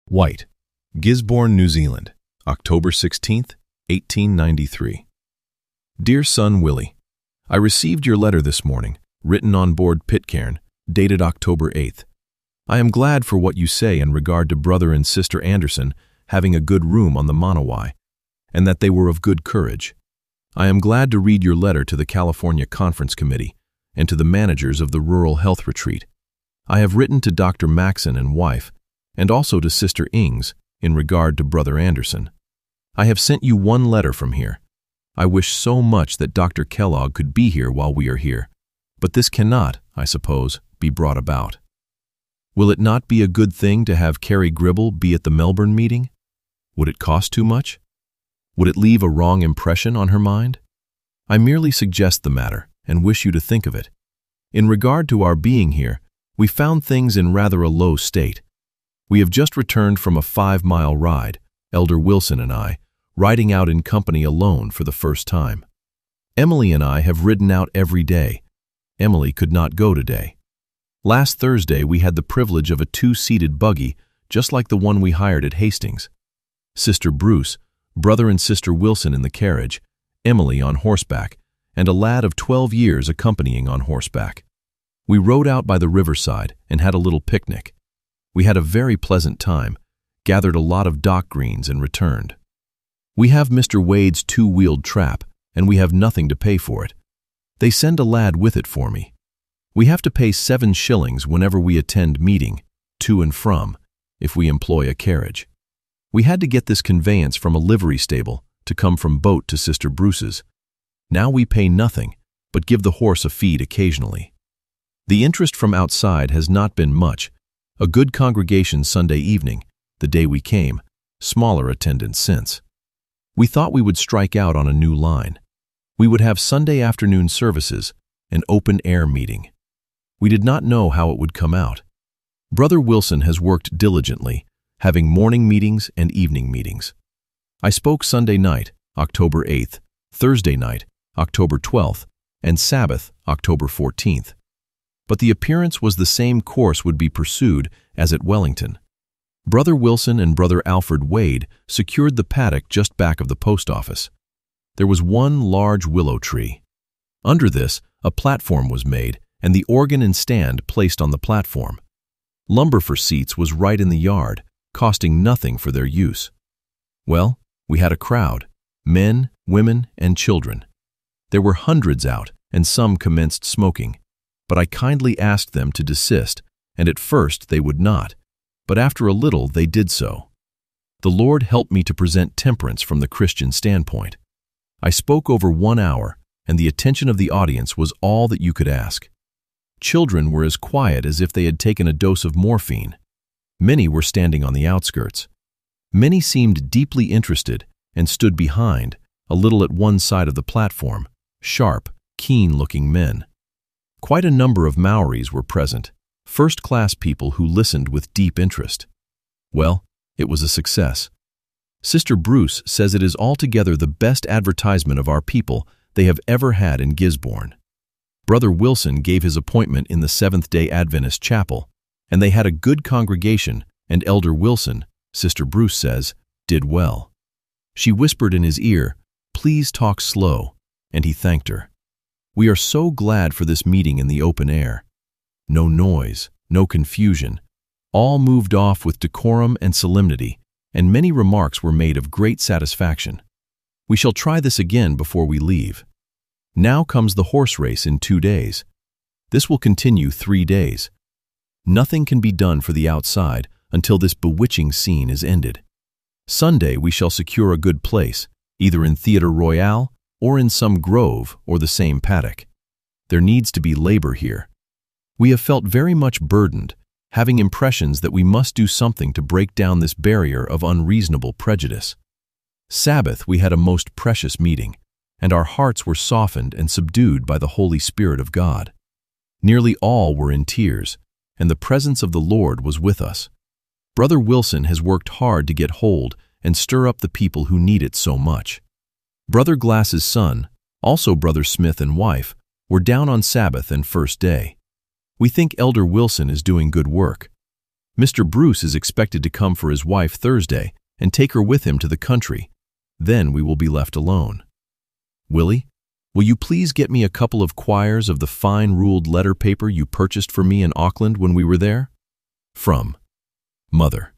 White, Gisborne, New Zealand, October 16th, 1893. Dear son Willie, I received your letter this morning, written on board Pitcairn, dated October 8th. I am glad for what you say in regard to brother and sister Anderson having a good room on the Monowai, and that they were of good courage. I am glad to read your letter to the California Conference Committee and to the managers of the Rural Health Retreat. I have written to Dr. Maxon and wife, and also to Sister Ings, in regard to Brother Anderson. I have sent you one letter from here. I wish so much that Dr. Kellogg could be here while we are here, but this cannot, I suppose, be brought about. Will it not be a good thing to have Carrie Gribble be at the Melbourne meeting? Would it cost too much? Would it leave a wrong impression on her mind? I merely suggest the matter and wish you to think of it. In regard to our being here, we found things in rather a low state. We have just returned from a 5-mile ride, Elder Wilson and I, riding out in company alone for the first time. Emily and I have ridden out every day. Emily could not go today. Last Thursday we had the privilege of a 2-seated buggy, just like the one we hired at Hastings. Sister Bruce, brother and sister Wilson in the carriage, Emily on horseback, and a lad of 12 years accompanying on horseback. We rode out by the riverside and had a little picnic. We had a very pleasant time, gathered a lot of dock greens and returned. We have Mr. Wade's 2-wheeled trap, and we have nothing to pay for it. They send a lad with it for me. We have to pay 7 shillings whenever we attend meeting, to and from, if we employ a carriage. We had to get this conveyance from a livery stable to come from boat to Sister Bruce's. Now we pay nothing, but give the horse a feed occasionally. The interest from outside has not been much. A good congregation Sunday evening, the day we came, smaller attendance since. We thought we would strike out on a new line. We would have Sunday afternoon services, an open-air meeting. We did not know how it would come out. Brother Wilson has worked diligently, having morning meetings and evening meetings. I spoke Sunday night, October 8th, Thursday night, October 12th, and Sabbath, October 14th. But the appearance was the same course would be pursued as at Wellington. Brother Wilson and Brother Alfred Wade secured the paddock just back of the post office. There was one large willow tree. Under this, a platform was made and the organ and stand placed on the platform. Lumber for seats was right in the yard, costing nothing for their use. Well, we had a crowd, men, women, and children. There were hundreds out, and some commenced smoking. But I kindly asked them to desist, and at first they would not, but after a little they did so. The Lord helped me to present temperance from the Christian standpoint. I spoke over 1 hour, and the attention of the audience was all that you could ask. Children were as quiet as if they had taken a dose of morphine. Many were standing on the outskirts. Many seemed deeply interested and stood behind, a little at one side of the platform, sharp, keen-looking men. Quite a number of Maoris were present, first-class people who listened with deep interest. Well, it was a success. Sister Bruce says it is altogether the best advertisement of our people they have ever had in Gisborne. Brother Wilson gave his appointment in the Seventh-day Adventist Chapel, and they had a good congregation, and Elder Wilson, Sister Bruce says, did well. She whispered in his ear, "Please talk slow," and he thanked her. We are so glad for this meeting in the open air. No noise, no confusion. All moved off with decorum and solemnity, and many remarks were made of great satisfaction. We shall try this again before we leave. Now comes the horse race in 2 days. This will continue 3 days. Nothing can be done for the outside until this bewitching scene is ended. Sunday we shall secure a good place, either in Theatre Royal or in some grove or the same paddock. There needs to be labor here. We have felt very much burdened, having impressions that we must do something to break down this barrier of unreasonable prejudice. Sabbath we had a most precious meeting, and our hearts were softened and subdued by the Holy Spirit of God. Nearly all were in tears, and the presence of the Lord was with us. Brother Wilson has worked hard to get hold and stir up the people who need it so much. Brother Glass's son, also Brother Smith and wife, were down on Sabbath and first day. We think Elder Wilson is doing good work. Mr. Bruce is expected to come for his wife Thursday and take her with him to the country. Then we will be left alone. Willie, will you please get me a couple of quires of the fine ruled letter paper you purchased for me in Auckland when we were there? From Mother.